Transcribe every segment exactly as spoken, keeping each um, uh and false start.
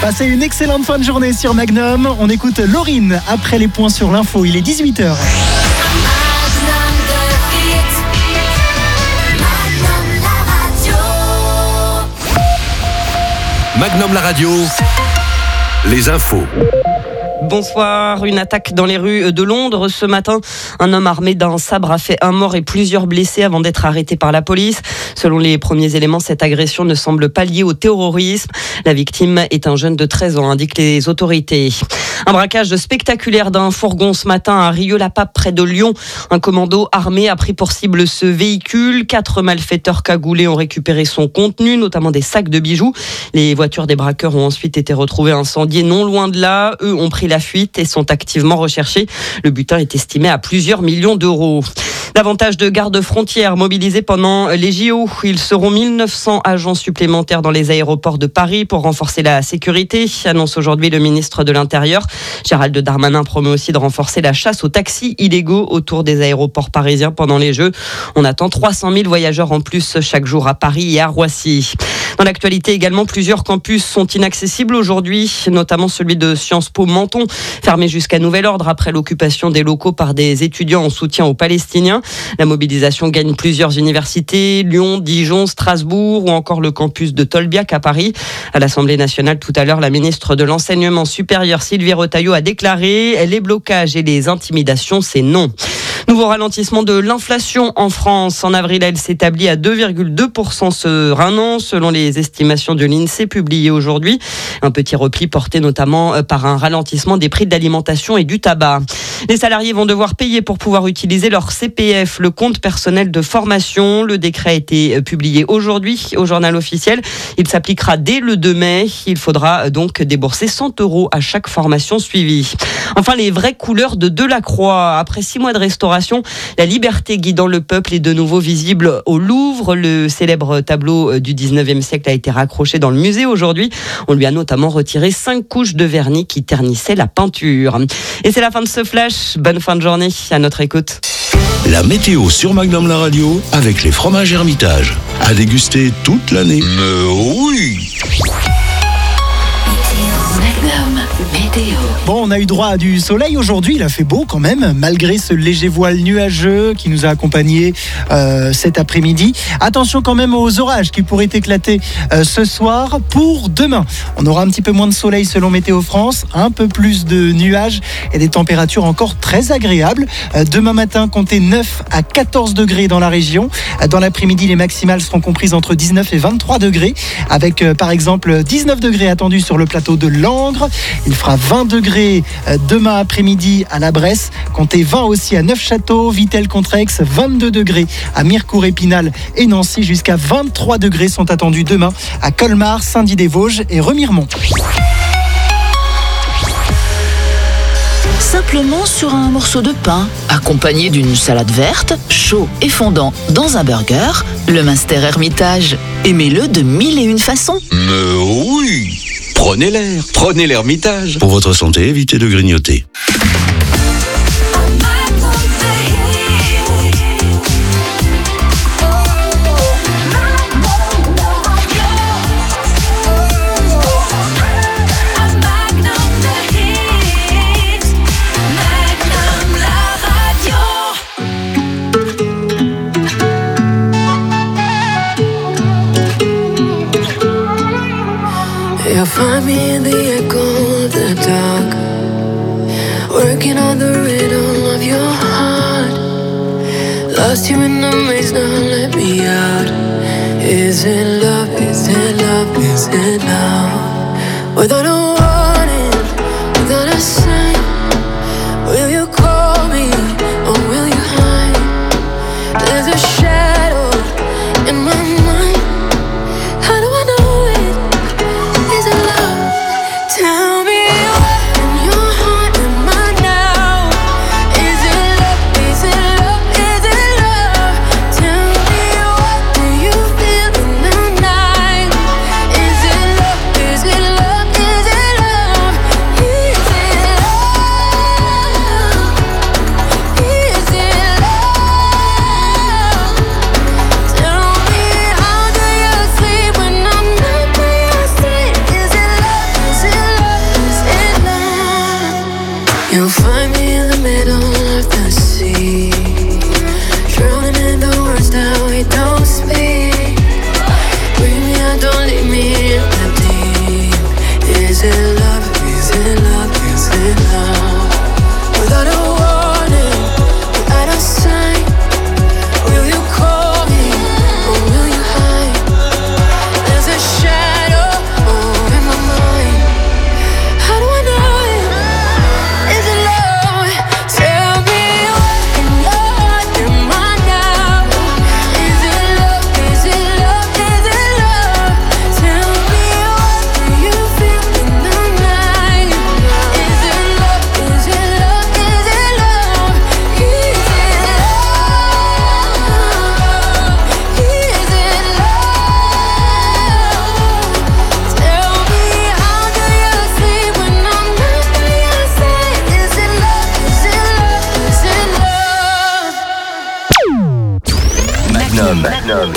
Passez une excellente fin de journée sur Magnum. On écoute Laurine après les points sur l'info. Il est dix-huit heures. Magnum la radio, les infos. Bonsoir. Une attaque dans les rues de Londres ce matin. Un homme armé d'un sabre a fait un mort et plusieurs blessés avant d'être arrêté par la police. Selon les premiers éléments, cette agression ne semble pas liée au terrorisme. La victime est un jeune de treize ans, indiquent les autorités. Un braquage spectaculaire d'un fourgon ce matin à Rieux-la-Pape près de Lyon. Un commando armé a pris pour cible ce véhicule. Quatre malfaiteurs cagoulés ont récupéré son contenu, notamment des sacs de bijoux. Les voitures des braqueurs ont ensuite été retrouvées incendiées non loin de là. Eux ont pris la fuite et sont activement recherchés. Le butin est estimé à plusieurs millions d'euros. Davantage de gardes-frontières mobilisés pendant les J O. Ils seront mille neuf cents agents supplémentaires dans les aéroports de Paris pour renforcer la sécurité, annonce aujourd'hui le ministre de l'Intérieur. Gérald Darmanin promet aussi de renforcer la chasse aux taxis illégaux autour des aéroports parisiens pendant les Jeux. On attend trois cent mille voyageurs en plus chaque jour à Paris et à Roissy. Dans l'actualité également, plusieurs campus sont inaccessibles aujourd'hui, notamment celui de Sciences Po Menton, fermé jusqu'à nouvel ordre après l'occupation des locaux par des étudiants en soutien aux Palestiniens. La mobilisation gagne plusieurs universités, Lyon, Dijon, Strasbourg ou encore le campus de Tolbiac à Paris. À l'Assemblée nationale, tout à l'heure, la ministre de l'Enseignement supérieur, Sylvie Retailleau, a déclaré « Les blocages et les intimidations, c'est non ». Nouveau ralentissement de l'inflation en France. En avril, elle s'établit à deux virgule deux pour cent sur un an, selon les estimations de l'INSEE publiées aujourd'hui. Un petit repli porté notamment par un ralentissement des prix de l'alimentation et du tabac. Les salariés vont devoir payer pour pouvoir utiliser leur C P F, le compte personnel de formation. Le décret a été publié aujourd'hui au journal officiel. Il s'appliquera dès le deux mai. Il faudra donc débourser cent euros à chaque formation suivie. Enfin, les vraies couleurs de Delacroix. Après six mois de restauration, la liberté guidant le peuple est de nouveau visible au Louvre. Le célèbre tableau du dix-neuvième siècle a été raccroché dans le musée aujourd'hui. On lui a notamment retiré cinq couches de vernis qui ternissaient la peinture. Et c'est la fin de ce flash. Bonne fin de journée à notre écoute. La météo sur Magnum la radio avec les fromages Hermitage. À déguster toute l'année. Mais oui! Magnum météo. Bon, on a eu droit à du soleil aujourd'hui, il a fait beau quand même, malgré ce léger voile nuageux qui nous a accompagnés euh, cet après-midi. Attention quand même aux orages qui pourraient éclater euh, ce soir. Pour demain, on aura un petit peu moins de soleil selon Météo France, un peu plus de nuages et des températures encore très agréables. Euh, demain matin, comptez neuf à quatorze degrés dans la région. Euh, dans l'après-midi, les maximales seront comprises entre dix-neuf et vingt-trois degrés, avec euh, par exemple dix-neuf degrés attendus sur le plateau de Langres. Il fera vingt degrés demain après-midi à la Bresse, comptez vingt aussi à Neufchâteau, Vittel-Contrex, vingt-deux degrés à Mirecourt-Épinal et Nancy, jusqu'à vingt-trois degrés sont attendus demain à Colmar, Saint-Dié-des-Vosges et Remiremont. Simplement sur un morceau de pain, accompagné d'une salade verte, chaud et fondant dans un burger, le Munster Hermitage. Aimez-le de mille et une façons. Mais oui! Prenez l'air, prenez l'Hermitage. Pour votre santé, évitez de grignoter. You'll find me in the echo of the dark, working on the rhythm of your heart. Lost you in the maze, now let me out. Is it love, is it love, is it love? Without a warning, without a sign, will you call me or will you hide? There's a shadow in my mind. How do I know it? Is it love? Tell me what in your heart am I now? Is it love? Is it love? Is it love? Tell me what do you feel in the night? Is it love? Is it love? Is it Magnum.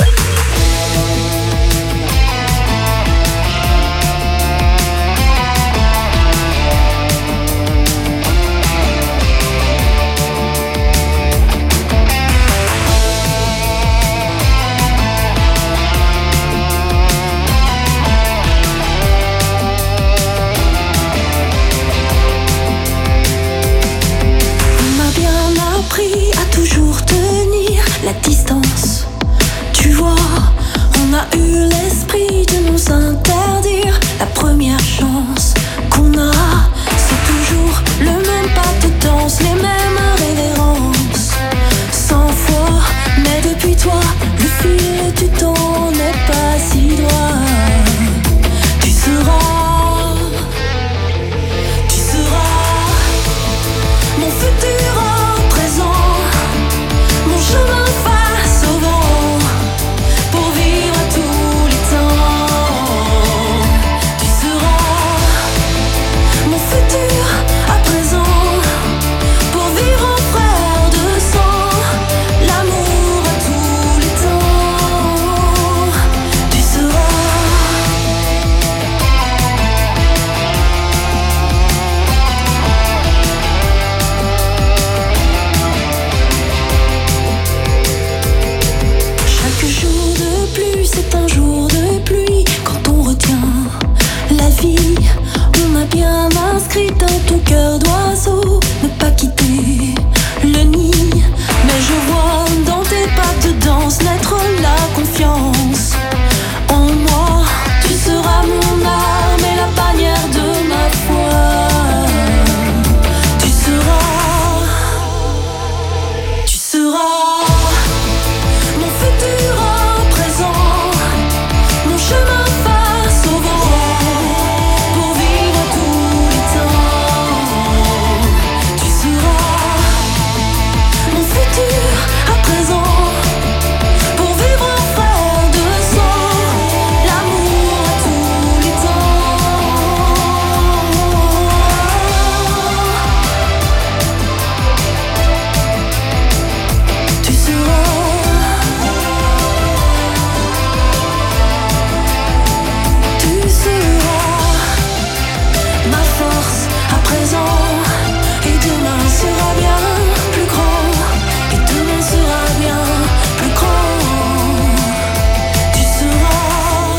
La distance, tu vois, on a eu l'esprit de nous interdire. La première chance qu'on a, c'est toujours le même pas de danse, les mêmes révérences. Cent fois, mais depuis toi, le fil du temps n'est pas si droit. Tu seras, tu seras mon futur en présent. Mon chemin face au vent, pour vivre à tous les temps. Tu seras mon futur à présent, pour vivre en frère de sang, l'amour à tous les temps. Tu seras. Chaque jour de pluie, c'est un jour de pluie. Quand on retient la vie, on a bien inscrit dans ton cœur d'oiseau ne pas quitter le nid. Mais je vois dans tes pas de danse naître la confiance en moi. Tu seras mon arme et la bannière de ma foi. Tu seras, tu seras mon futur en présent, mon chemin face au vent, pour vivre à tous les temps. Tu seras mon futur à présent, pour vivre en frère de sang, l'amour à tous les temps. Tu seras. Tu seras ma force à présent, et demain sera bien plus grand, et demain sera bien plus grand. Tu seras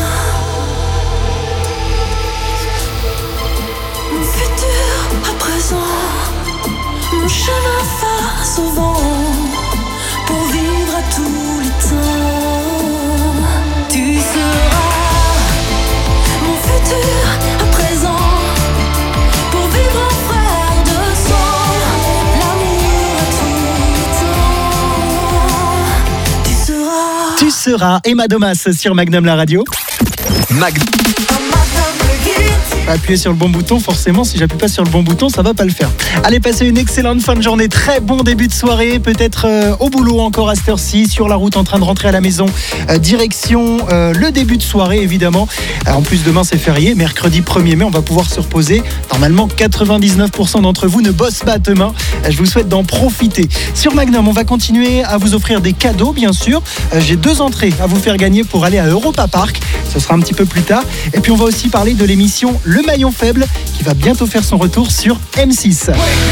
mon futur à présent, mon chemin face au vent, pour vivre à tous les temps. Tu seras mon futur à présent, pour vivre en frère de sang, l'amour à tous les temps. Tu seras. Tu seras Emma Domas sur Magnum la radio. Mag- Appuyez sur le bon bouton, forcément, si j'appuie pas sur le bon bouton, ça va pas le faire. Allez, passez une excellente fin de journée, très bon début de soirée, peut-être euh, au boulot encore à cette heure-ci, sur la route en train de rentrer à la maison, euh, direction euh, le début de soirée évidemment. Euh, en plus demain c'est férié, mercredi premier mai, on va pouvoir se reposer. Normalement quatre-vingt-dix-neuf pour cent d'entre vous ne bossent pas demain, euh, je vous souhaite d'en profiter. Sur Magnum, on va continuer à vous offrir des cadeaux bien sûr. Euh, j'ai deux entrées à vous faire gagner pour aller à Europa Park, ce sera un petit peu plus tard. Et puis on va aussi parler de l'émission Le Maillon Faible qui va bientôt faire son retour sur M six.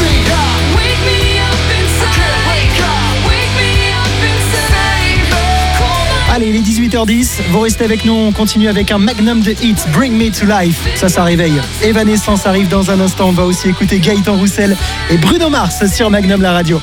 Allez, il est dix-huit heures dix, vous restez avec nous, on continue avec un Magnum de Hits, Bring Me to Life. Ça, ça réveille. Evanescence arrive dans un instant, on va aussi écouter Gaëtan Roussel et Bruno Mars sur Magnum la radio.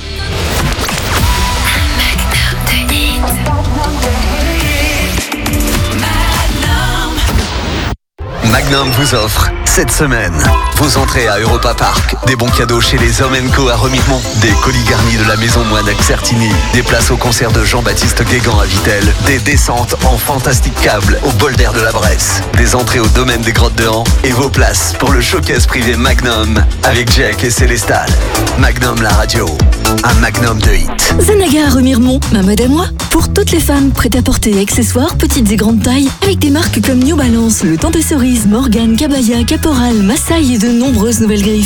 Magnum vous offre cette semaine vos entrées à Europa Park, des bons cadeaux chez les Hommes and Co à Remiremont, des colis garnis de la Maison Moine à Certigny, des places au concert de Jean-Baptiste Guégan à Vittel, des descentes en fantastique câble au bol d'air de la Bresse, des entrées au domaine des Grottes de Han et vos places pour le showcase privé Magnum avec Jack et Célestal. Magnum la radio, un Magnum de hit. Zanaga à Remiremont, ma mode à moi. Pour toutes les femmes prêtes à porter accessoires petites et grandes tailles, avec des marques comme New Balance, Le Temps des Cerises, Morgan, Cabaya, Caporal, Massaï et de nombreuses nouvelles griffes.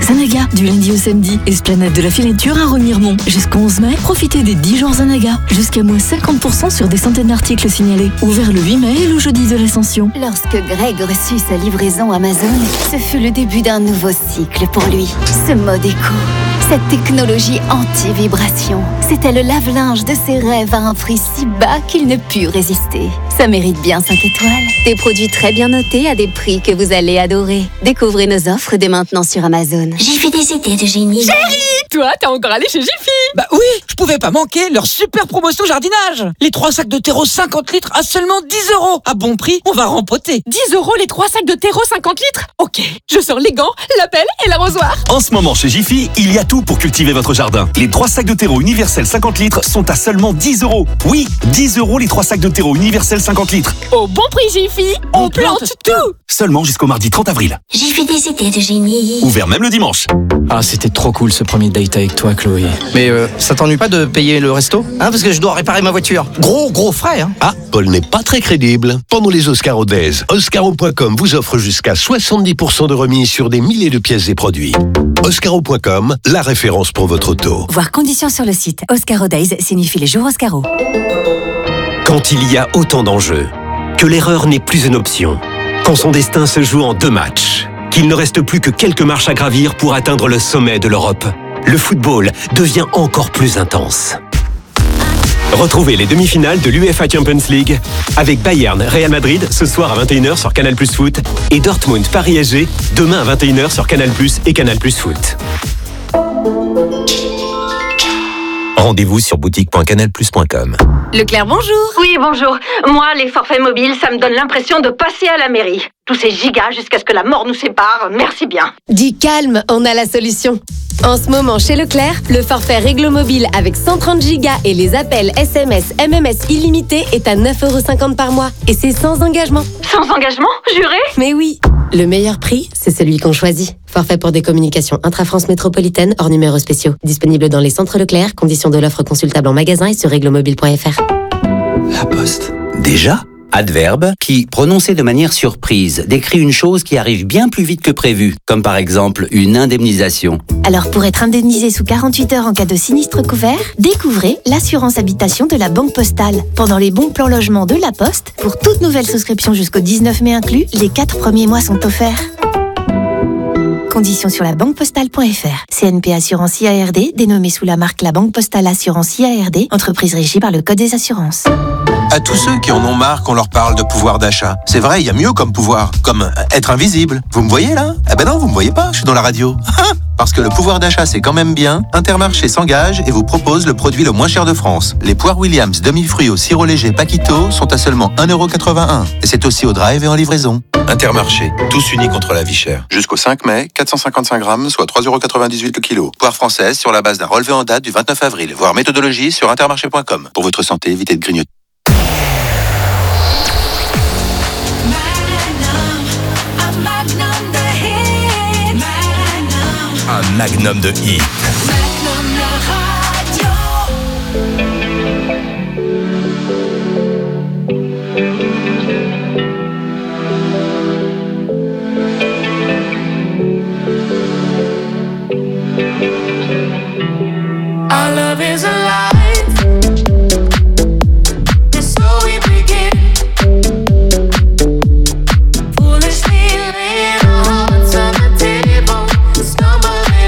Zanaga, du lundi au samedi. Esplanade de la Filature à Remiremont. Jusqu'au onze mai, profitez des dix jours Zanaga. Jusqu'à moins cinquante pour cent sur des centaines d'articles signalés. Ouvert le huit mai et le jeudi de l'Ascension. Lorsque Greg reçut sa livraison Amazon, ce fut le début d'un nouveau cycle pour lui. Ce mode éco, cette technologie anti-vibration, c'était le lave-linge de ses rêves à un prix si bas qu'il ne put résister. Ça mérite bien cinq étoiles. Des produits très bien notés à des prix que vous allez adorer. Découvrez nos offres dès maintenant sur Amazon. J'ai fait des idées de génie. Chérie, toi, t'es encore allé chez Jiffy? Bah oui, je pouvais pas manquer leur super promotion jardinage. Les trois sacs de terreau cinquante litres à seulement dix euros. À bon prix, on va rempoter. dix euros les trois sacs de terreau cinquante litres? Ok, je sors les gants, la pelle et l'arrosoir. En ce moment chez Jiffy, il y a tout pour cultiver votre jardin. Les trois sacs de terreau universel cinquante litres sont à seulement dix euros. Oui, dix euros les trois sacs de terreau universel cinquante litres. Au bon prix Jiffy, on, on plante, plante tout. Seulement jusqu'au mardi trente avril. J'ai fait des idées de génie. Ouvert même le dimanche. Ah, c'était trop cool ce premier date avec toi, Chloé. Mais euh, ça t'ennuie pas de payer le resto? Hein, parce que je dois réparer ma voiture. Gros, gros frais, hein. Ah, Paul n'est pas très crédible. Pendant les Oscaro Days, Oscaro point com vous offre jusqu'à soixante-dix pour cent de remise sur des milliers de pièces et produits. Oscaro point com, la référence pour votre auto. Voir conditions sur le site. Oscaro Days signifie les jours Oscaro. Quand il y a autant d'enjeux, que l'erreur n'est plus une option, quand son destin se joue en deux matchs, qu'il ne reste plus que quelques marches à gravir pour atteindre le sommet de l'Europe, le football devient encore plus intense. Retrouvez les demi-finales de l'UEFA Champions League avec Bayern Real Madrid ce soir à vingt et une heures sur Canal Plus Foot et Dortmund Paris S G demain à vingt et une heures sur Canal Plus et Canal Plus Foot. Rendez-vous sur boutique point canal plus point com. Leclerc, bonjour. Oui, bonjour. Moi, les forfaits mobiles, ça me donne l'impression de passer à la mairie. Tous ces gigas jusqu'à ce que la mort nous sépare, merci bien. Dis calme, on a la solution. En ce moment, chez Leclerc, le forfait Réglo Mobile avec cent trente gigas et les appels S M S, M M S illimités est à neuf euros cinquante par mois. Et c'est sans engagement. Sans engagement? Juré? Mais oui. Le meilleur prix, c'est celui qu'on choisit. Forfait pour des communications intra-France métropolitaine hors numéros spéciaux. Disponible dans les centres Leclerc. Conditions de l'offre consultable en magasin et sur réglomobile point f r. La Poste. Déjà ? Adverbe qui, prononcé de manière surprise, décrit une chose qui arrive bien plus vite que prévu, comme par exemple une indemnisation. Alors pour être indemnisé sous quarante-huit heures en cas de sinistre couvert, découvrez l'assurance habitation de la Banque Postale. Pendant les bons plans logement de la Poste, pour toute nouvelle souscription jusqu'au dix-neuf mai inclus, les quatre premiers mois sont offerts. Conditions sur la banque postale point f r. C N P Assurance I A R D, dénommée sous la marque La Banque Postale Assurance I A R D, entreprise régie par le Code des assurances. À tous ceux qui en ont marre qu'on leur parle de pouvoir d'achat. C'est vrai, il y a mieux comme pouvoir, comme être invisible. Vous me voyez là? Eh ben non, vous me voyez pas, je suis dans la radio. Parce que le pouvoir d'achat c'est quand même bien, Intermarché s'engage et vous propose le produit le moins cher de France. Les poires Williams demi-fruits au sirop léger Paquito sont à seulement un euro quatre-vingt-un. Et c'est aussi au drive et en livraison. Intermarché, tous unis contre la vie chère. Jusqu'au cinq mai, quatre cent cinquante-cinq grammes, soit trois euros quatre-vingt-dix-huit le kilo. Poire française sur la base d'un relevé en date du vingt-neuf avril. Voir méthodologie sur intermarché point com. Pour votre santé, évitez de grignoter. Un magnum de hit. Our love is alive. And so we begin. Foolishly laying our hearts on the table, stumbling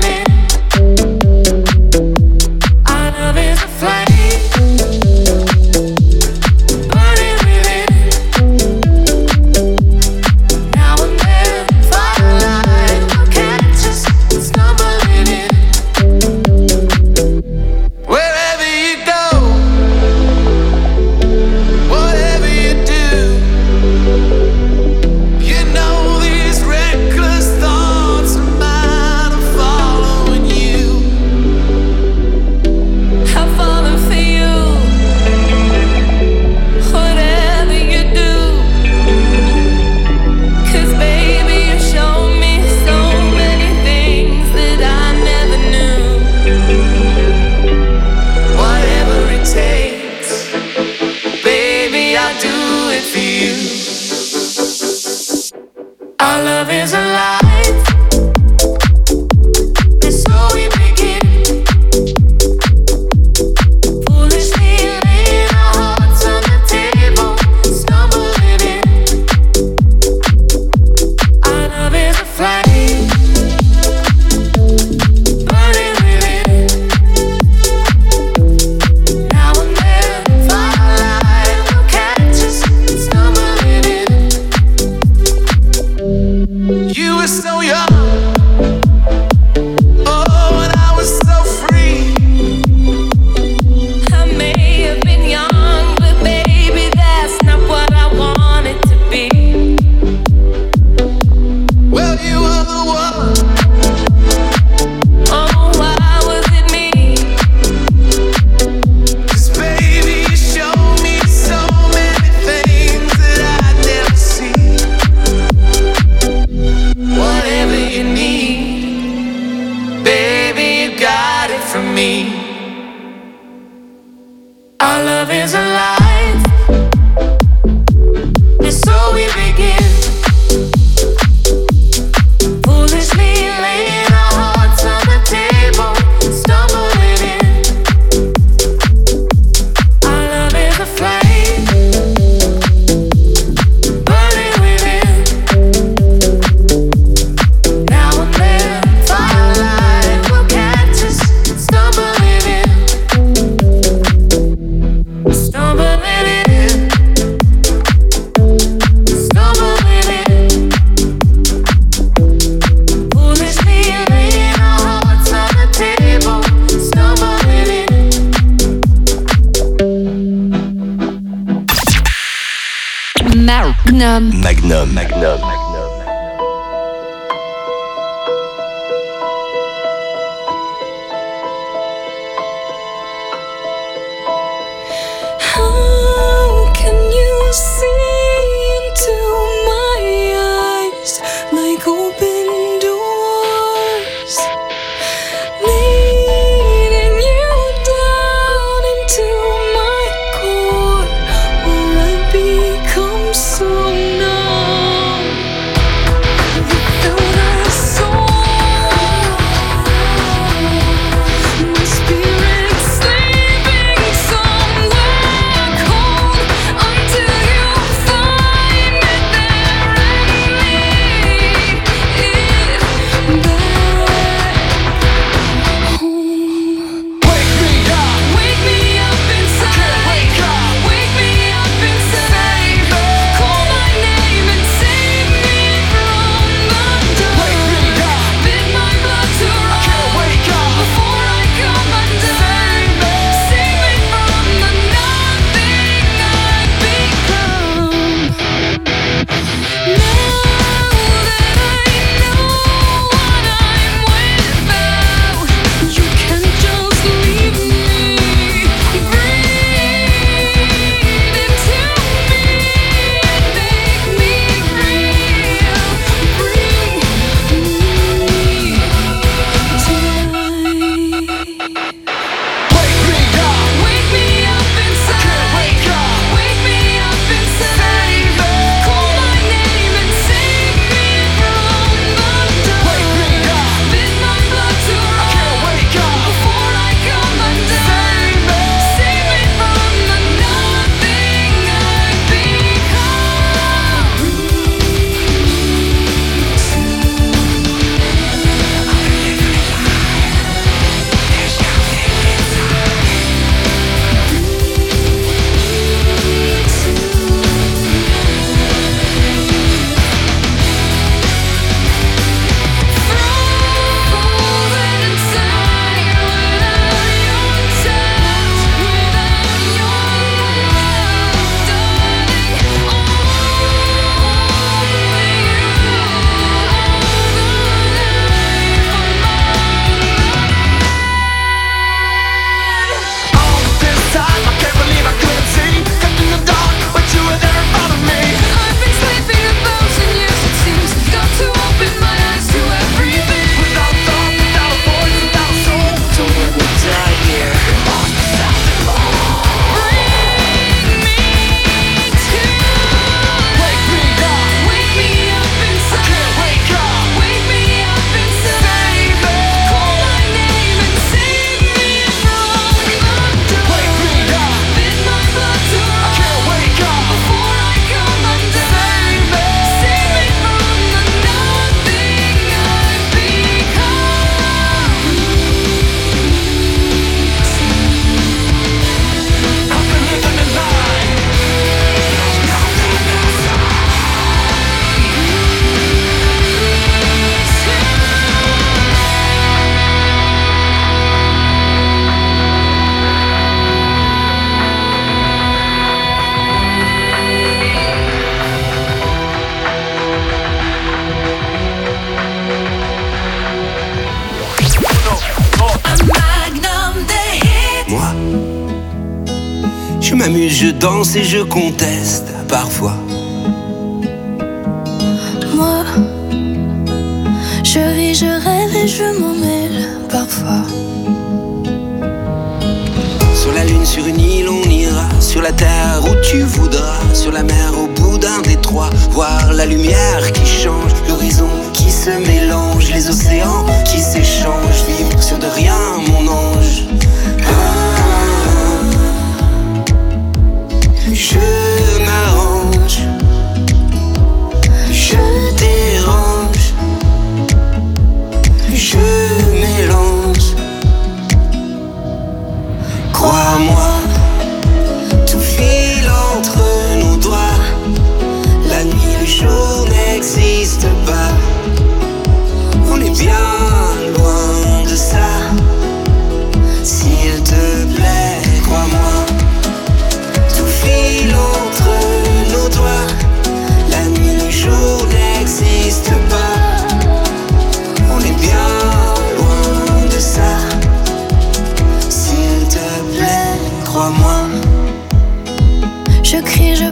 in. Our love is a flame, burning within. Now and then, firelight will catch us stumbling in. Wherever you go, whatever you do, you know these reckless thoughts of mine are following you. I'm falling for you, whatever you do. 'Cause baby, you show me so many things that I never knew. Whatever it takes, baby, I'll do it for you. Our love is alive, Magnum. Magnum. Magnum. How can you see into my eyes like open doors, leading you down into my core, where I become so numb without a soul. My spirit sleeping somewhere cold until you find it there and lead it back home. Wake me up, wake me up inside. Wake up, wake me up inside. Call my name and save me from the dark. Wake me up, bid my blood to run. Wake up before I come undone. Save me from the nothing I've become. Now that I know what I'm without, you can just leave me. Breathe into me and make me real. Bring me tonight. Wake me up, wake me up inside. Wake up, wake me up inside. Call my name and save me from the dark. Wake me up, bid my blood to run. Wake up before I come undone. Save me from the nothing I've Moi, je m'amuse, je danse et je conteste parfois. Moi, je vis, je rêve et je m'en mêle parfois. Sur la lune, sur une île, on ira. Sur la terre où tu voudras. Sur la mer, au bout d'un détroit. Voir la lumière qui change, l'horizon qui se mélange, les océans qui s'échangent. Vivre sur de rien, mon ange. Ah, je m'arrange, je dérange, je mélange. Crois-moi, tout file entre nous.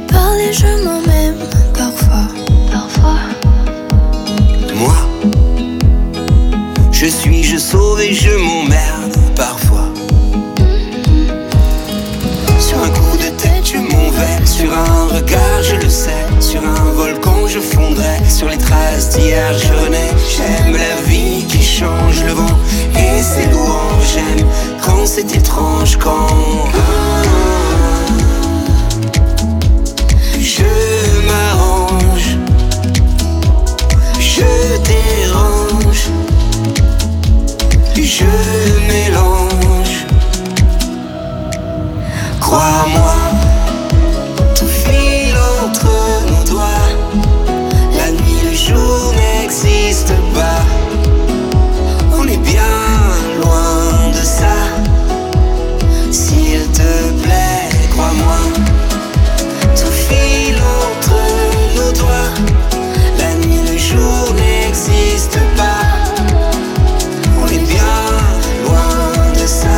parler, je m'emmène parfois. Parfois. Moi, je suis, je sauve et je m'emmerde parfois. Sur un coup de tête, je m'envers. Sur un regard, je le sais. Sur un volcan, je fondrais. Sur les traces d'hier, je renais. J'aime la vie qui change le vent et ses louanges. J'aime quand c'est étrange, quand je m'arrange, je dérange, je mélange. Crois-moi, tout file entre nos doigts. La nuit, le jour n'existe pas. On est bien loin de ça. S'il te plaît, crois-moi, tout file entre nos doigts. La nuit, le jour n'existe pas. On est bien loin de ça.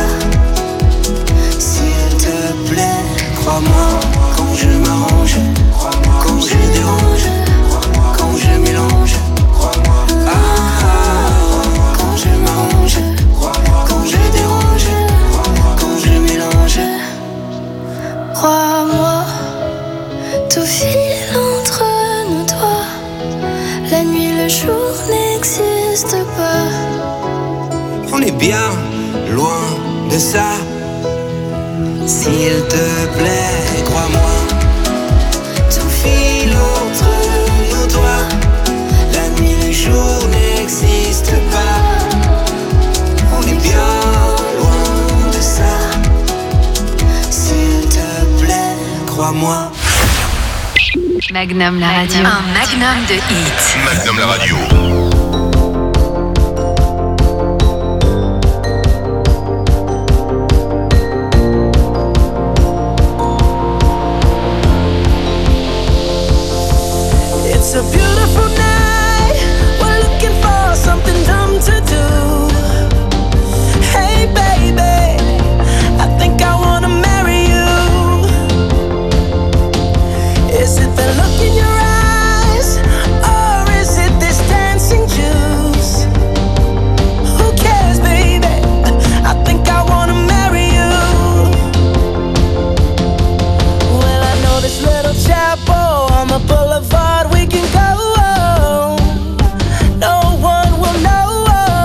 S'il te plaît, crois-moi, quand je m'arrange, quand je dérange, quand je mélange. Ah, quand je m'arrange, quand je dérange, quand je mélange. Crois-moi, tout file entre nos doigts. La nuit, le jour n'existe pas. On est bien loin de ça. S'il te plaît, crois-moi, tout file entre nos doigts. La nuit, le jour n'existe pas. On est bien loin de ça. S'il te plaît, crois-moi. Magnum la radio. Un magnum de hits. Magnum la radio. It's a beautiful night. We're looking for something dumb to do. Hey baby, I think I wanna marry you. Is it the look in your eyes, or is it this dancing juice? Who cares, baby? I think I wanna marry you. Well, I know this little chapel on the boulevard we can go. No one will know.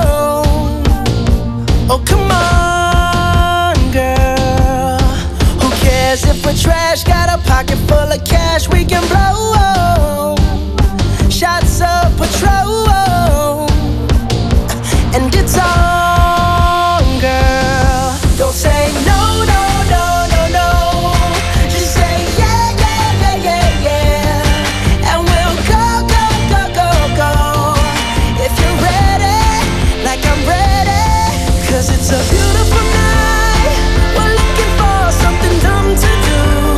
Oh, come on, girl. Who cares if we're trash? Got a pocket full of cash we can blow. Shots of Patrol, and it's on, girl. Don't say no, no, no, no, no. Just say yeah, yeah, yeah, yeah, yeah. And we'll go, go, go, go, go. If you're ready, like I'm ready. Cause it's a beautiful night. We're looking for something dumb to do.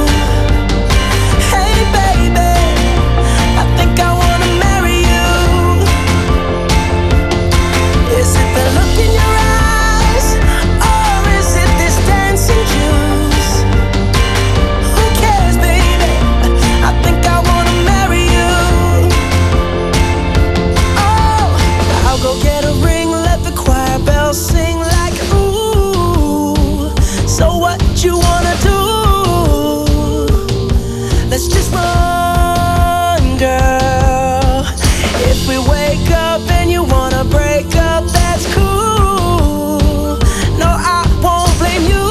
Hey baby, I think I wanna marry you. Is it the look in your eyes, or is it this dancing juice? Who cares, baby? I think I wanna marry you. Oh, I'll go get a ring, let the choir bells sing like ooh. So what you wanna do? Let's just run, girl. If we wake up and you wanna break up, that's cool. No, I won't blame you.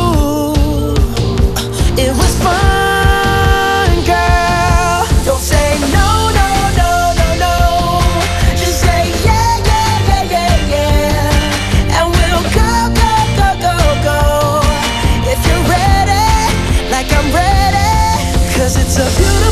It was fun, girl. Don't say no, no, no, no, no. Just say yeah, yeah, yeah, yeah, yeah. And we'll go, go, go, go, go. If you're ready, like I'm ready. Cause it's a beautiful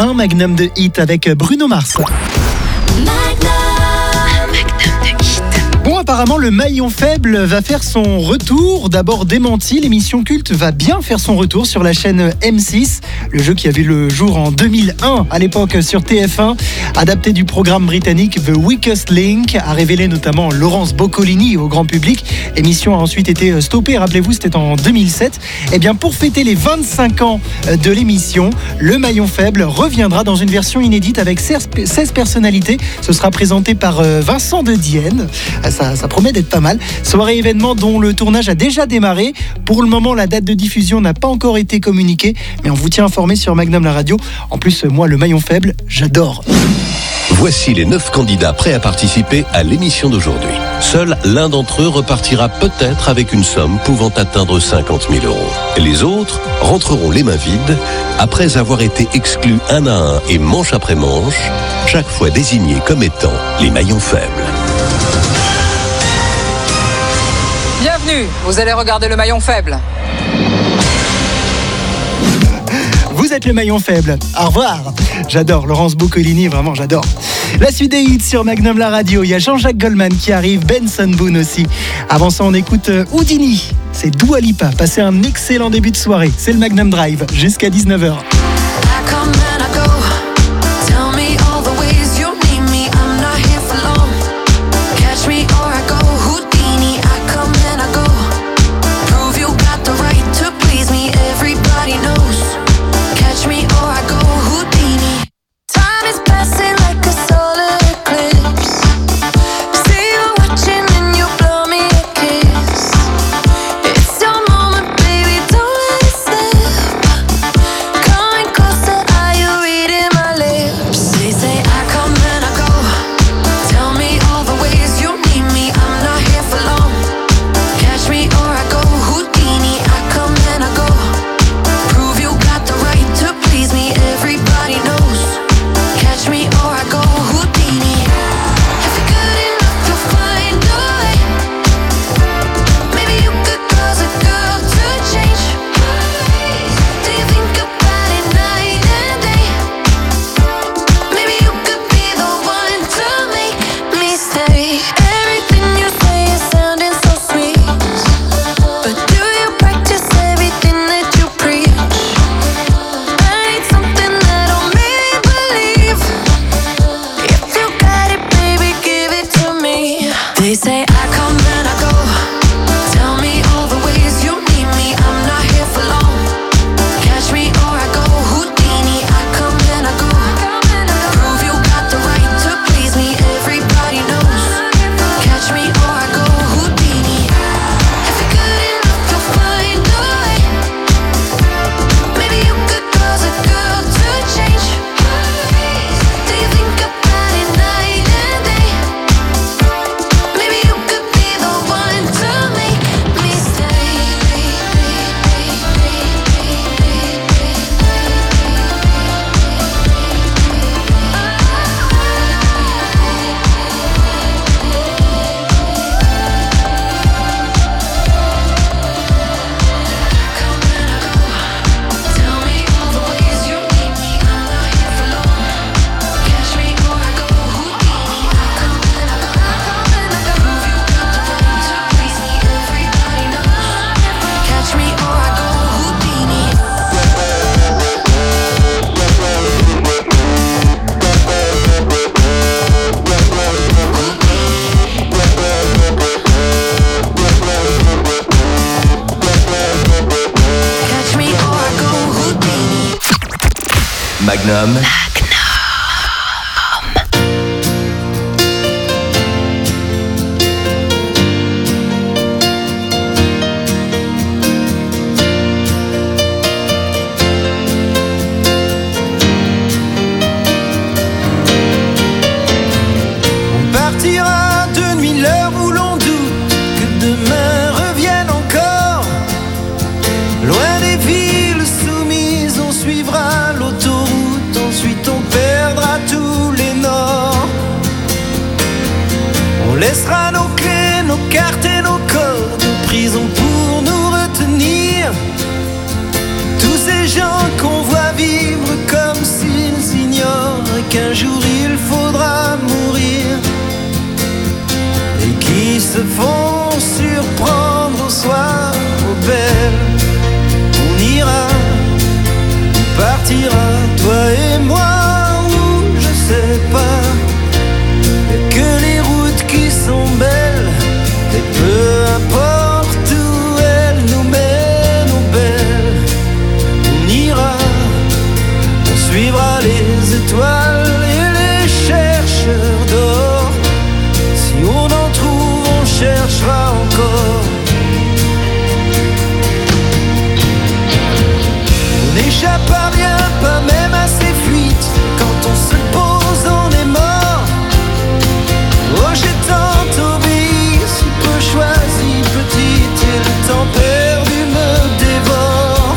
un Magnum de hit avec Bruno Mars. Bon, apparemment, le maillon faible va faire son retour. D'abord démenti, l'émission culte va bien faire son retour sur la chaîne M six. Le jeu qui a vu le jour en deux mille un, à l'époque sur T F un, adapté du programme britannique The Weakest Link, a révélé notamment Laurence Boccolini au grand public. L'émission a ensuite été stoppée, rappelez-vous, c'était en deux mille sept. Et bien, pour fêter les vingt-cinq ans de l'émission, le maillon faible reviendra dans une version inédite avec seize personnalités. Ce sera présenté par Vincent de Dienne. Ça, ça promet d'être pas mal. Soirée événement dont le tournage a déjà démarré. Pour le moment, la date de diffusion n'a pas encore été communiquée, mais on vous tient informé sur Magnum la radio. En plus, moi, le maillon faible, j'adore. Voici les neuf candidats prêts à participer à l'émission d'aujourd'hui. Seul l'un d'entre eux repartira peut-être avec une somme pouvant atteindre cinquante mille euros. Les autres rentreront les mains vides après avoir été exclus un à un et manche après manche, chaque fois désignés comme étant les maillons faibles. Bienvenue, vous allez regarder le maillon faible. Vous êtes le maillon faible. Au revoir. J'adore Laurence Boccolini, vraiment j'adore. La suite des hits sur Magnum la radio. Il y a Jean-Jacques Goldman qui arrive, Benson Boone aussi. Avant ça, on écoute Houdini. C'est Dua Lipa. Passez un excellent début de soirée. C'est le Magnum Drive jusqu'à dix-neuf heures. Magnum. On partira de nuit l'heure où l'on doute que demain revienne encore. Loin des villes soumises, on suivra l'autoroute, ensuite on perdra tous les nords. On laissera nos clés, nos cartes et nos codes, nos prisons pour nous retenir. Tous ces gens qu'on voit vivre comme s'ils y un jour il faudra mourir, et qui se font surprendre au soir aux belles. On ira, on partira, toi et moi, ou je sais pas. Y'a que les routes qui sont belles, et peu importe où elles nous mènent, aux belles. On ira, on suivra les étoiles et les chercheurs d'or. Si on en trouve, on cherchera encore. On n'échappe à rien, pas même à ces fuites. Quand on se pose, on est mort. Oh, j'ai tant obéi, si peu choisi, petite, et le temps perdu me dévore.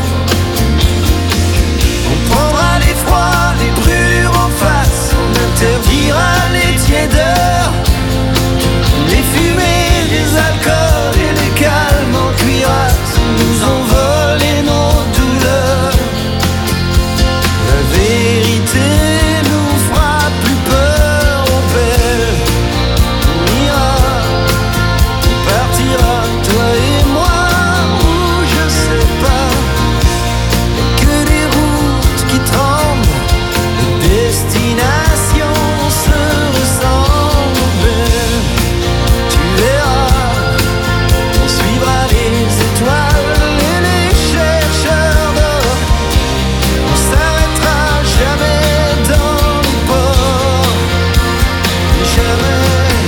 On prendra les froids, les brûlures en face, on interdira les tiédeurs, les fumées, les alcools et les calmes en cuirasse nous envoler nos douleurs. La vérité nous fera plus peur, oh belle. On ira, on partira, toi et moi, ou je sais pas. Y'a que des routes qui tremblent, les destinations se ressemblent, oh belle. Tu verras, on suivra les étoiles et les chercheurs d'or. On s'arrêtera jamais dans les ports, jamais.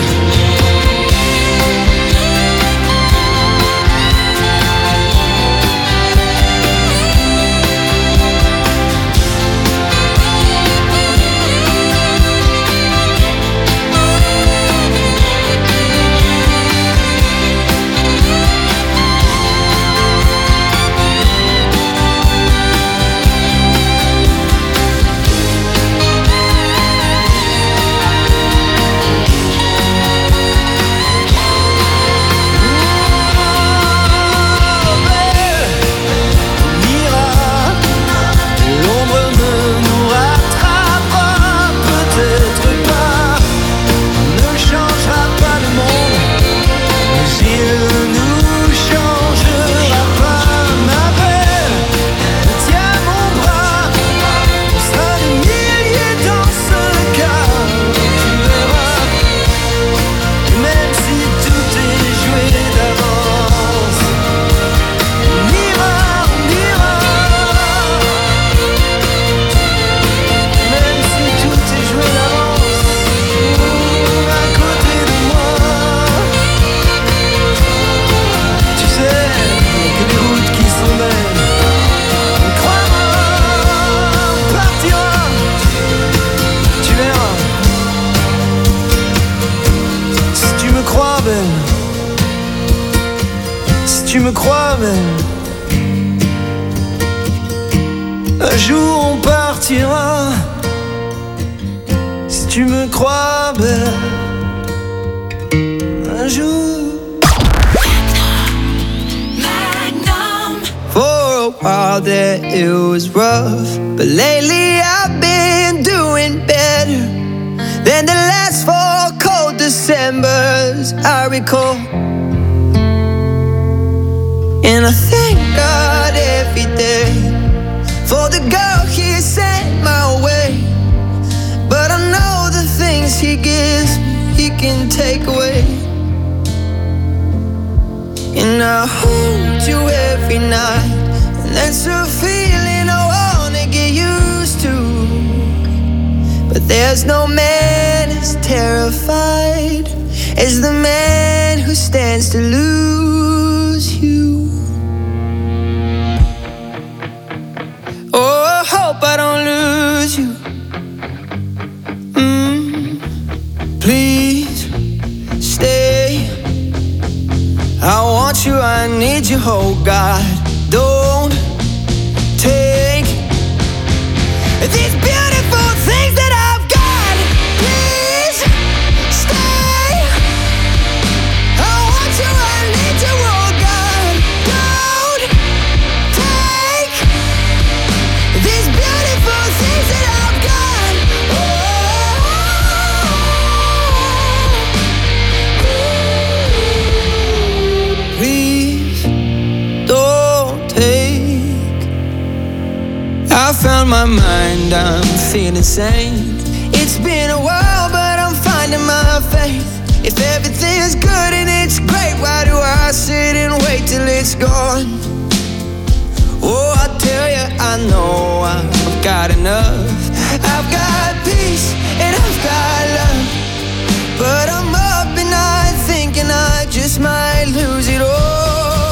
Si tu me crois belle, un jour on partira. Si tu me crois belle, un jour. For a while there it was rough, but lately I've been doing better than the last four cold Decembers I recall. And I thank God every day for the girl He sent my way. But I know the things He gives me, He can take away. And I hold you every night, and that's a feeling I wanna get used to. But there's no man as terrified as the man who stands to lose you. Oh, I hope I don't lose you. Mm, please stay. I want you, I need you, oh God. Don't take these beautiful things that I've got. Please stay. I want you, I need you, oh God. Don't take these beautiful things that I've got. Oh. I found my mind, I'm feeling sane. It's been a while, but I'm finding my faith. If everything's good and it's great, why do I sit and wait till it's gone? Oh, I tell you, I know I've got enough. I've got peace and I've got love, but I'm up at night thinking I just might lose it all.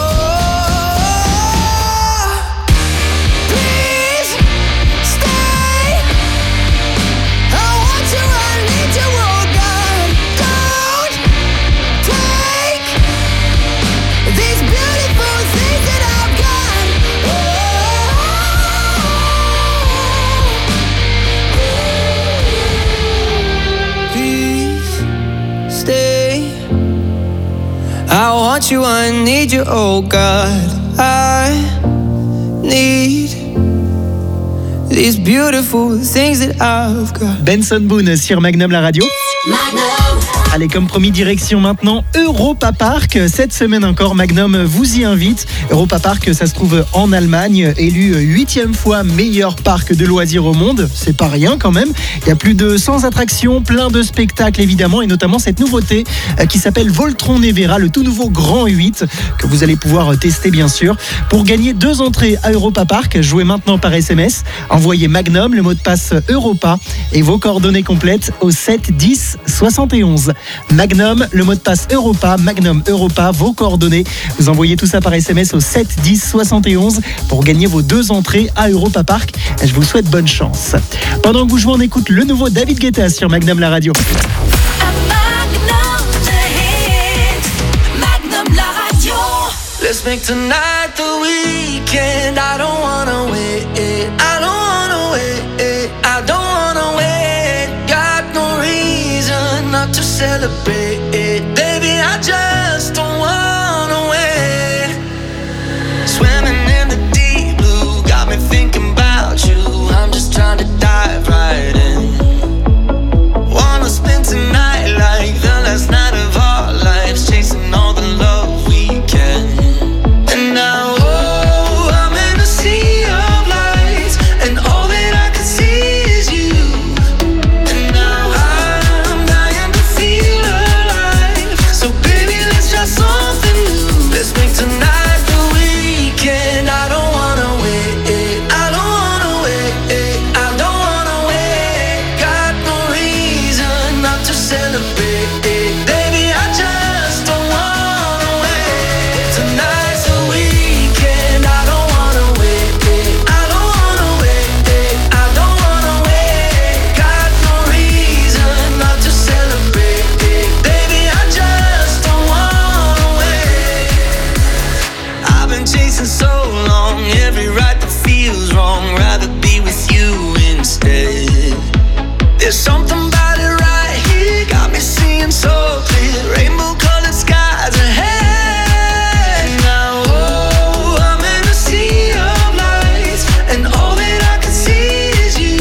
Please stay. I want you, I need you, oh God. Don't take these beautiful things that I've got. Please stay. I want you, I need you, oh God. I need these beautiful things that I've got. Benson Boone sur Magnum la radio. Allez, comme promis, direction maintenant Europa Park. Cette semaine encore, Magnum vous y invite. Europa Park, ça se trouve en Allemagne, élu huitième fois meilleur parc de loisirs au monde. C'est pas rien quand même. Il y a plus de cent attractions, plein de spectacles évidemment, et notamment cette nouveauté qui s'appelle Voltron Nevera, le tout nouveau Grand huit que vous allez pouvoir tester bien sûr. Pour gagner deux entrées à Europa Park, jouez maintenant par S M S. Envoyez Magnum, le mot de passe Europa et vos coordonnées complètes au sept dix soixante et onze. Magnum, le mot de passe Europa, Magnum Europa, vos coordonnées. Vous envoyez tout ça par S M S au sept dix soixante et onze pour gagner vos deux entrées à Europa Park. Je vous souhaite bonne chance. Pendant que vous jouez, on écoute le nouveau David Guetta sur Magnum la radio. Magnum la radio. Let's make tonight the weekend. I don't wanna wait. I don't wanna wait. I don't wanna wait. Got no reason not to celebrate. Baby, I just don't wanna wait. Swimming in the deep blue got me thinking about you. I'm just trying to dive right in. Wanna spend tonight like the last night of our lives, chasing all the love we can. And now, oh, I'm in a sea of lights, and all that I can see is you. And now I'm dying to feel alive. So baby, let's try something new. Let's make tonight the weekend. I don't wanna wait. I don't wanna wait. I don't wanna wait. Got no reason not to celebrate. Baby, I just don't wanna wait. Tonight's the weekend. I don't wanna wait. I don't wanna wait. I don't wanna wait. Got no reason not to celebrate. Baby, I just don't wanna wait. I've been chasing so long, every right that feels wrong. Rather be with you instead. There's something about it right here, got me seeing so clear. Rainbow colored skies ahead. Now, oh, I'm in a sea of lights, and all that I can see is you.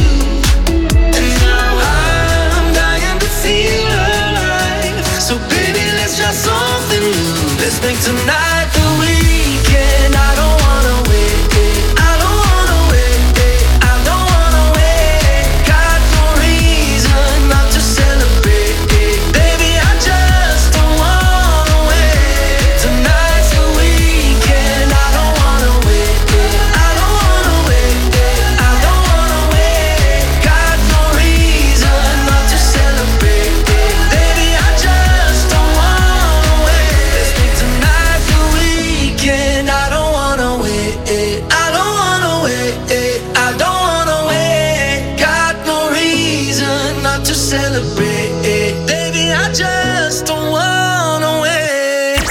And now I'm dying to feel alive. So baby, let's try something new. Let's make tonight the weekend. I don't wanna wait. I don't wanna wait. I don't wanna wait. Got no reason not to celebrate. Baby, I just don't wanna wait. Tonight's the weekend. I don't wanna wait. I don't wanna wait. I don't wanna wait. Got no reason not to celebrate. Baby, I just don't wanna wait. Let's make tonight the weekend. I don't wanna wait. I don't wanna wait. I don't wanna wait. Got no reason not to celebrate. Baby, I just don't wanna wait.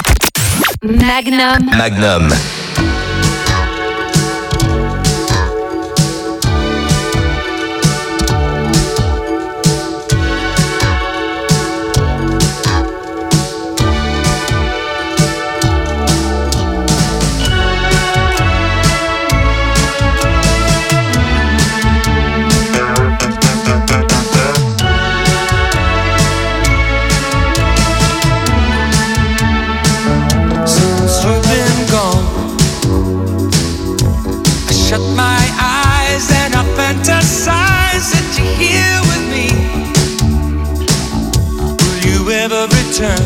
Magnum. Magnum. Since you've been gone, I shut my eyes and I signs that you're here with me. Will you ever return?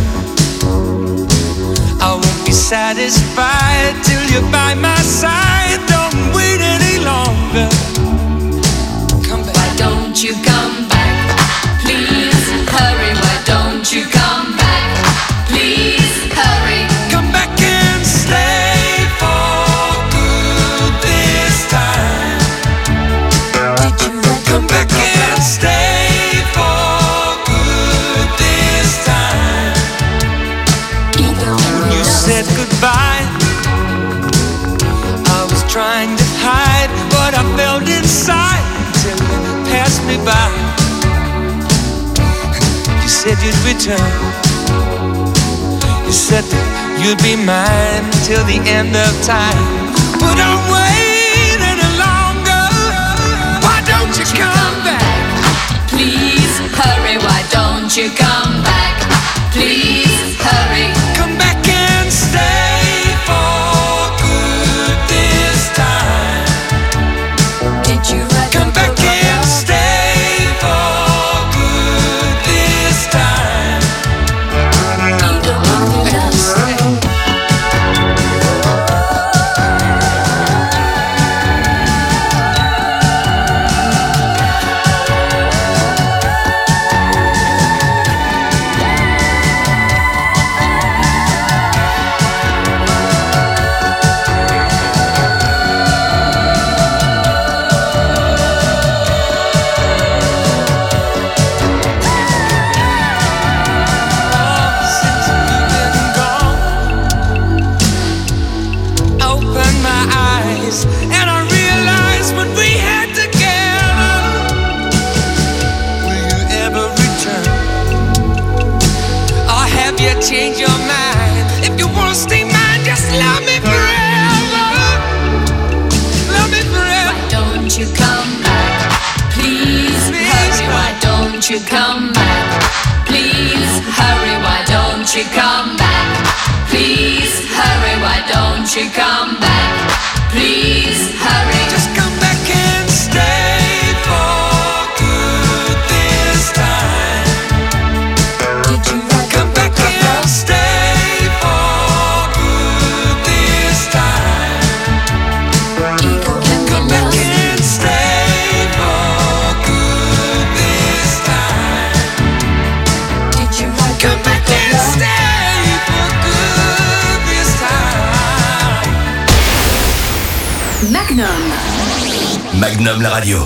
I won't be satisfied till you're by my side. Don't wait any longer. Come back. Why don't you come back? Please hurry. Why don't you come back? Please hurry. Come back and stay for good this time. Did you come back and stay for good this time? When you said goodbye, I was trying to hide what I felt inside till you passed me by. You said you'd return. You said that you'd be mine till the end of time. But don't wait any longer. Why don't you come back? Please hurry. Why don't you come back? Please hurry. Come back and stay for good this time. Did you write Come back and stay for good this time. And I realized what we had together. Will you ever return? Or have you changed your mind? If you wanna stay mine, just love me forever. Love me forever. Why don't you come back? Please hurry. Why don't you come back? Please hurry. Why don't you come back? Please hurry. Why don't you come back? Please hurry. Just come back and stay for good this time. Did you come back and stay for good this time? Come back and stay for good this time. Did you come back and stay for good this time? Magnum. Magnum la radio.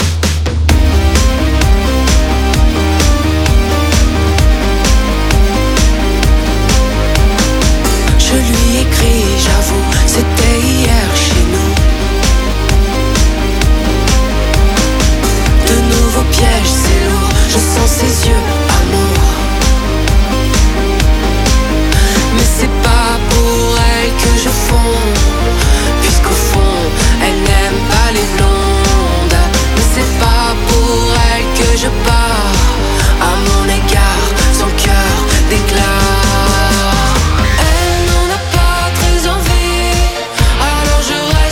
Je lui écris, j'avoue, c'était hier chez nous. De nouveaux pièges, c'est lourd, je sens ses yeux, amour. Mais c'est pas pour elle que je fonds, puisqu'au fond, elle n'aime pas les blondes. Mais c'est pas pour elle que je pars, à mon égard, son cœur déclare. Elle n'en a pas très envie, alors je reste.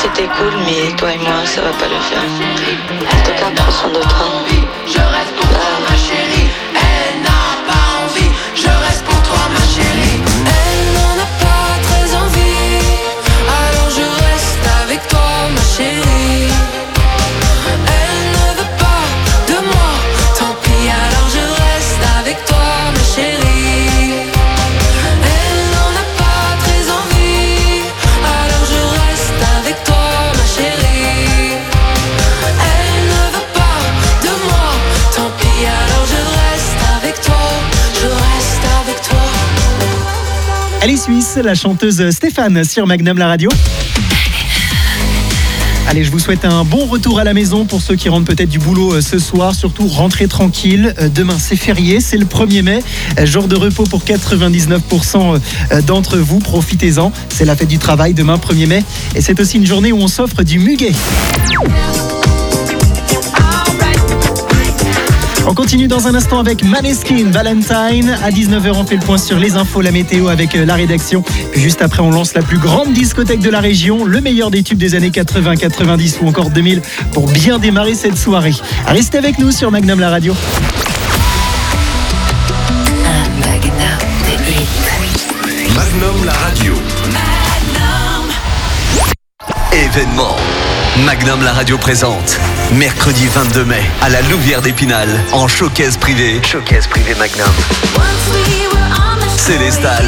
c'était cool, mais toi et moi, ça va pas le faire. En tout cas, prends soin de toi. Je reste pour toi, ma chérie. Elle n'a pas envie. Je reste pour toi, ma chérie. Elle n'en a pas très envie. Alors je reste avec toi, ma chérie. Elle ne veut pas de moi. Tant pis, alors je reste avec toi, ma chérie. Elle n'en a pas très envie. Alors je reste avec toi, ma chérie. Elle ne veut pas de moi. Tant pis, alors je reste avec toi. Je reste avec toi. Elle est suisse, la chanteuse Stéphane sur Magnum la radio. Allez, je vous souhaite un bon retour à la maison pour ceux qui rentrent peut-être du boulot ce soir. Surtout, rentrez tranquille. Demain, c'est férié, c'est le premier mai. Jour de repos pour quatre-vingt-dix-neuf pour cent d'entre vous. Profitez-en. C'est la fête du travail demain, premier mai. Et c'est aussi une journée où on s'offre du muguet. On continue dans un instant avec Maneskin, Valentine. À dix-neuf heures, on fait le point sur les infos, la météo avec la rédaction. Puis juste après, on lance la plus grande discothèque de la région, le meilleur des tubes des années quatre-vingts, quatre-vingt-dix ou encore deux mille pour bien démarrer cette soirée. Restez avec nous sur Magnum la radio. Magnum la radio. Événement. Magnum la radio présente mercredi vingt-deux mai à la Louvière d'Épinal en showcase privé. Showcase privé Magnum. Célestal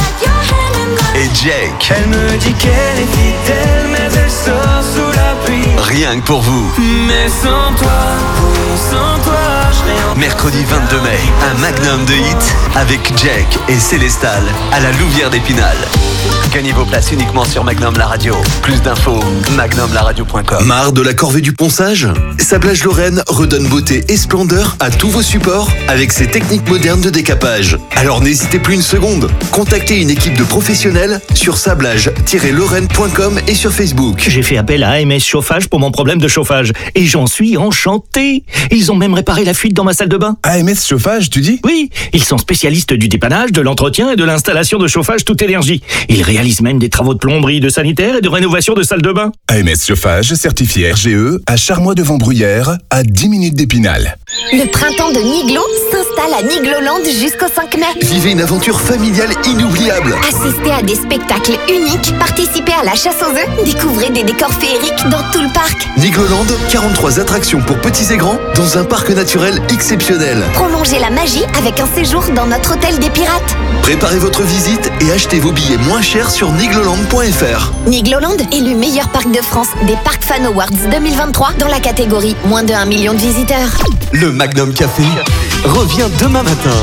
et Jake. Elle me dit qu'elle est fidèle, mais elle sort sous la pluie. Rien que pour vous. Mais sans toi, oui, sans toi, je serais en... Mercredi vingt-deux mai, un Magnum de hit avec Jake et Célestal à la Louvière d'Épinal. Gagnez vos places uniquement sur Magnum la radio. Plus d'infos, magnum la radio point com. Marre de la corvée du ponçage ? Sablage Lorraine redonne beauté et splendeur à tous vos supports avec ses techniques modernes de décapage. Alors n'hésitez plus une seconde. Contactez une équipe de professionnels sur sablage tiret lorraine point com et sur Facebook. J'ai fait appel à A M S Chauffage pour mon problème de chauffage et j'en suis enchanté. Ils ont même réparé la fuite dans ma salle de bain. A M S Chauffage, tu dis ? Oui, ils sont spécialistes du dépannage, de l'entretien et de l'installation de chauffage toute énergie. Ils réalisent même des travaux de plomberie, de sanitaire et de rénovation de salles de bain. A M S Chauffage, certifié R G E, à Charmois-devant-Bruyères, à dix minutes d'Épinal. Le printemps de Niglo s'installe à Nigloland jusqu'au cinq mai. Vivez une aventure familiale inoubliable. Assistez à des spectacles uniques, participez à la chasse aux œufs, découvrez des décors féeriques dans tout le parc. Nigloland, quarante-trois attractions pour petits et grands dans un parc naturel exceptionnel. Prolongez la magie avec un séjour dans notre hôtel des pirates. Préparez votre visite et achetez vos billets moins chers sur nigloland point f r. Nigloland, élu meilleur parc de France des Parc Fan Awards deux mille vingt-trois dans la catégorie moins de un million de visiteurs. Le Magnum Café revient demain matin.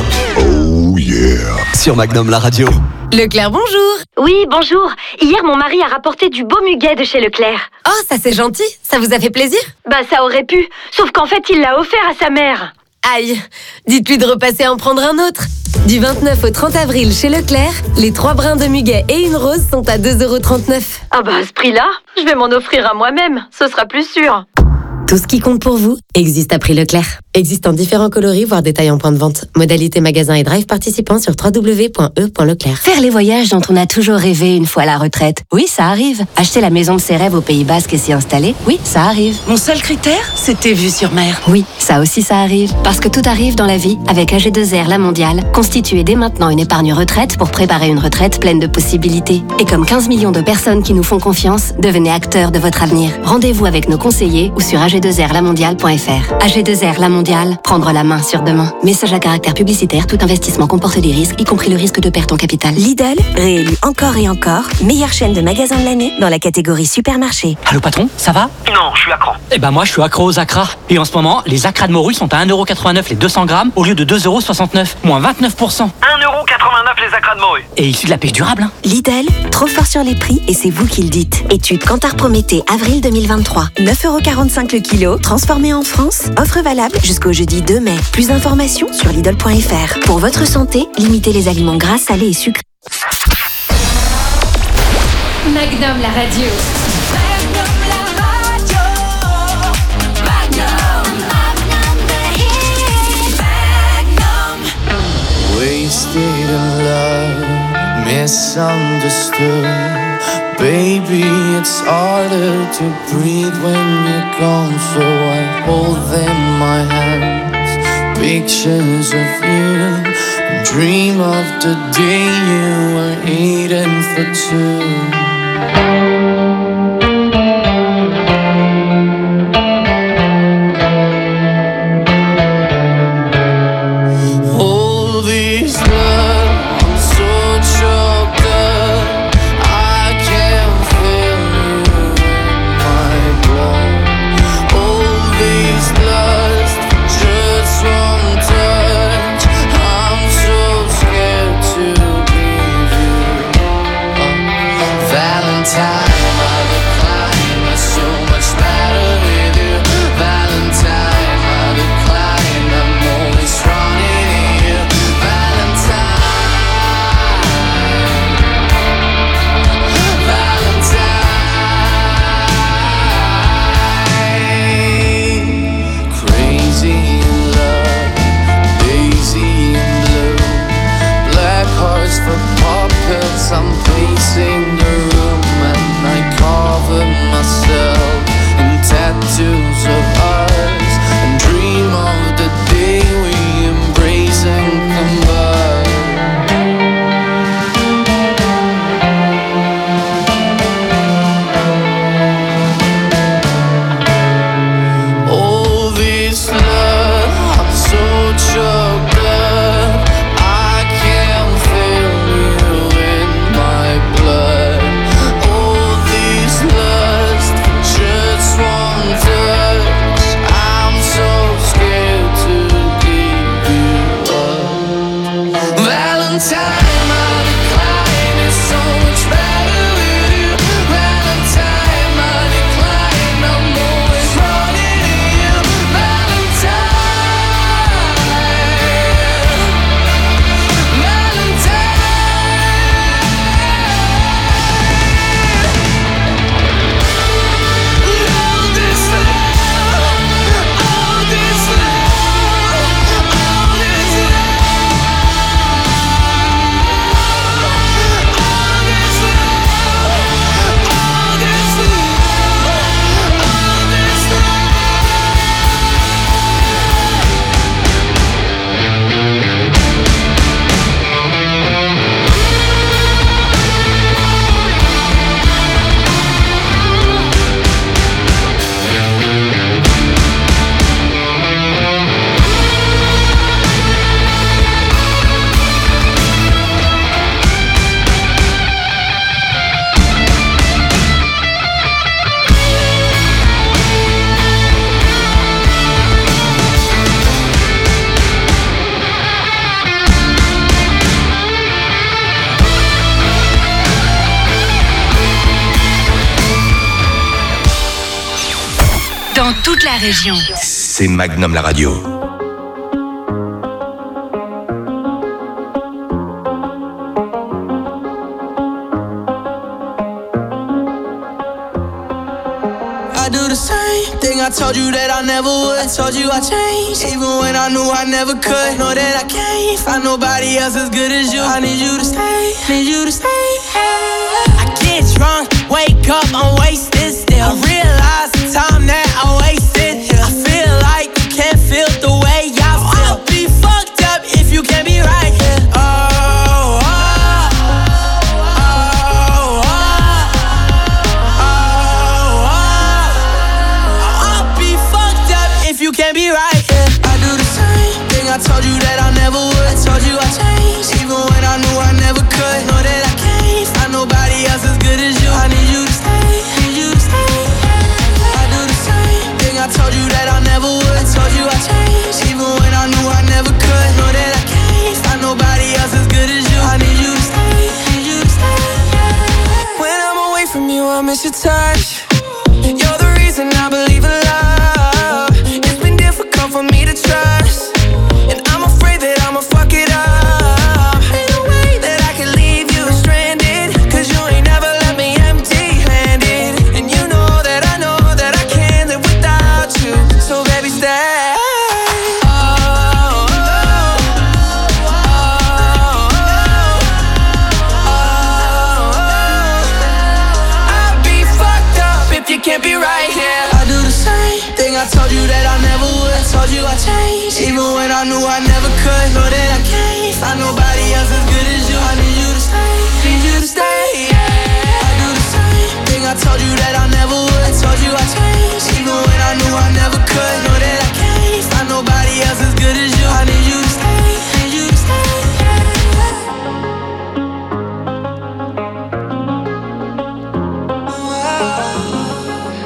Oh yeah. Sur Magnum la radio. Leclerc, bonjour. Oui, bonjour. Hier, mon mari a rapporté du beau muguet de chez Leclerc. Oh, ça c'est gentil. Ça vous a fait plaisir ? Bah, ça aurait pu. Sauf qu'en fait, il l'a offert à sa mère. Aïe, dites-lui de repasser en prendre un autre. Du vingt-neuf au trente avril chez Leclerc, les trois brins de muguet et une rose sont à deux euros trente-neuf. Ah bah à ce prix-là, je vais m'en offrir à moi-même, ce sera plus sûr. Tout ce qui compte pour vous existe à prix Leclerc. Existe en différents coloris, voire détails en point de vente. Modalité magasin et drive participants sur w w w point e point leclerc. Faire les voyages dont on a toujours rêvé une fois à la retraite. Oui, ça arrive. Acheter la maison de ses rêves au Pays Basque et s'y installer. Oui, ça arrive. Mon seul critère, c'était vue sur mer. Oui, ça aussi ça arrive. Parce que tout arrive dans la vie avec A G deux R La Mondiale. Constituez dès maintenant une épargne retraite pour préparer une retraite pleine de possibilités. Et comme quinze millions de personnes qui nous font confiance, devenez acteurs de votre avenir. Rendez-vous avec nos conseillers ou sur a g deux r la mondiale point f r. A G deux R La Mondiale, prendre la main sur demain. Message à caractère publicitaire, tout investissement comporte des risques, y compris le risque de perte en capital. Lidl, réélu encore et encore, meilleure chaîne de magasins de l'année dans la catégorie supermarché. Allô patron, ça va? Non, je suis accro. Eh ben moi je suis accro aux acras. Et en ce moment, les acras de morue sont à un euro quatre-vingt-neuf les deux cents grammes au lieu de deux euros soixante-neuf, moins vingt-neuf pour cent. un euro quatre-vingt-neuf les acras de morue. Et issu de la pêche durable. Hein. Lidl, trop fort sur les prix et c'est vous qui le dites. Étude Kantar Prométhée, avril deux mille vingt-trois. neuf euros quarante-cinq le kilo, transformé en France. Offre valable jusqu'au jeudi deux mai. Plus d'informations sur Lidl point f r. Pour votre santé, limitez les aliments gras, salés et sucrés. Magnum la radio. Magnum la radio. Magnum, Magnum the hit. Magnum. Wasted in love, misunderstood. Baby, it's harder to breathe when you're gone, so I hold in my hands pictures of you and dream of the day you were eating for two. I'm pacing the room and I cover myself in tattoos of ours and dream of the day we embrace and combine. All this love, I'm so choked up. Dans toute la région. C'est Magnum la radio. I do the same thing I told you that I never would. I told you I changed, even when I knew I never could. Know that I can't find nobody else as good as you. I need you to stay, need you to stay. I get drunk, wake up, I'm wasted still. I realize the time that I wasted here. I feel like you can't feel the way I feel. I'll be fucked up if you can't be right here. Oh, oh, oh, oh, oh, oh. I'll be fucked up if you can't be right here. I do the same thing I told you that I never would. I told you I changed, even when I knew I never could. Know that I can't find nobody else as good as you. I need you to stay, need you to stay. told you that I never would. I told you I changed, even when I knew I never could. Know that I can't find nobody else as good as you. I need you to stay, need you to stay. Yeah. I do the same thing I told you that I never would.